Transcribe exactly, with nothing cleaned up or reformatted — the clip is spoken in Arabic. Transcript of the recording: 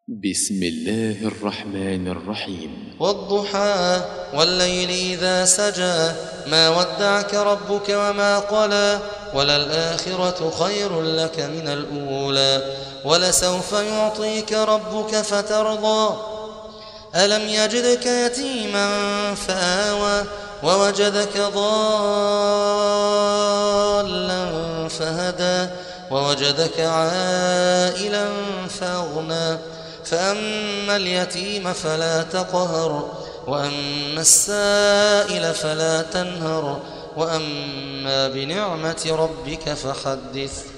بسم الله الرحمن الرحيم. والضحى والليل إذا سجى ما ودعك ربك وما قلى وللآخرة خير لك من الأولى ولسوف يعطيك ربك فترضى ألم يجدك يتيما فآوى ووجدك ضالا فهدى ووجدك عائلا فأغنى فأما اليتيم فلا تقهر وأما السائل فلا تنهر وأما بنعمة ربك فحدث.